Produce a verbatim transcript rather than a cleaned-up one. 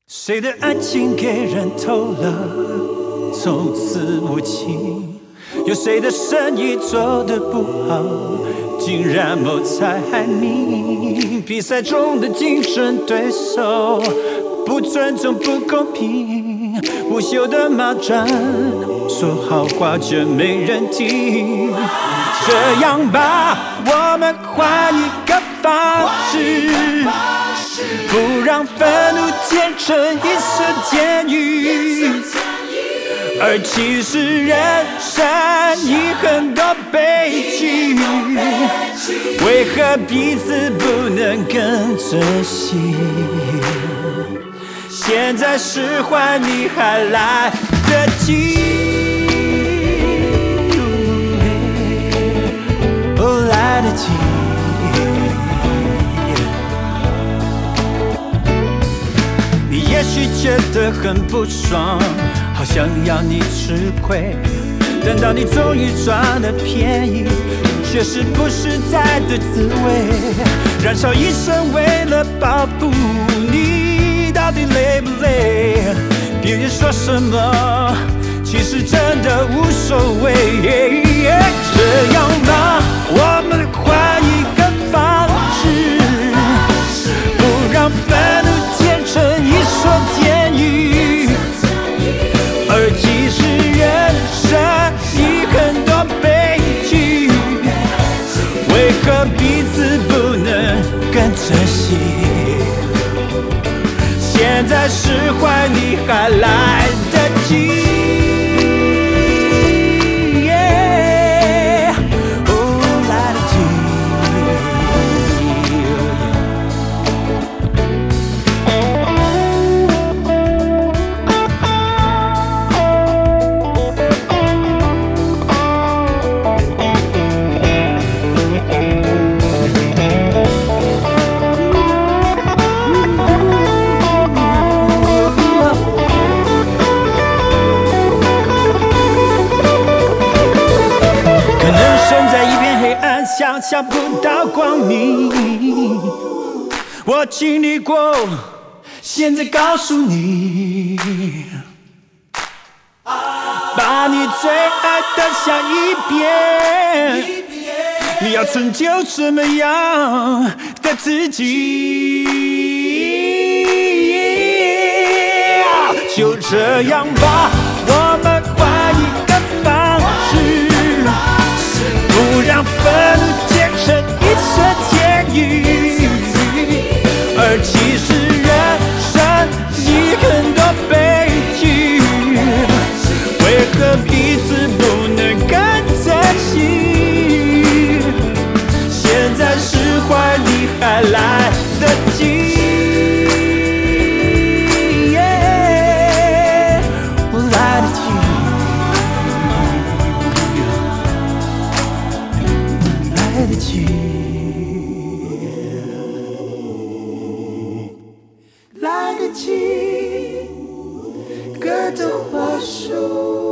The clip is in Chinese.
谁的爱情给人偷了，从此无情？有谁的生意做得不好，竟然谋财害命？比赛中的竞争对手不尊重不公平，无休的骂战，说好话却没人听。这样吧，我们换一个方式，不让愤怒变成一生监狱。而其实人生已很多悲剧，为何彼此不能更珍惜？现在释怀你还来得及，哦，来得及。你也许觉得很不爽，好想要你吃亏，等到你终于赚了便宜，却是不实在的滋味。燃烧一生为了报复你，到底累不累？别人说什么，其实真的无所谓。这样吧，我们换一个方式，不让愤怒变成一所监狱。而其实人生已很多悲剧，为何彼此不能更珍惜？现在释怀你还来得及。想象不到光明，我经历过，现在告诉你，把你最爱的想一遍，你要成就什么样的自己？就这样吧，我们换一个方式，不让愤怒变成一生监狱。而其实人生已很多悲剧，为何彼此不能更珍惜？现在释怀你还来得及。来得及，歌的花束。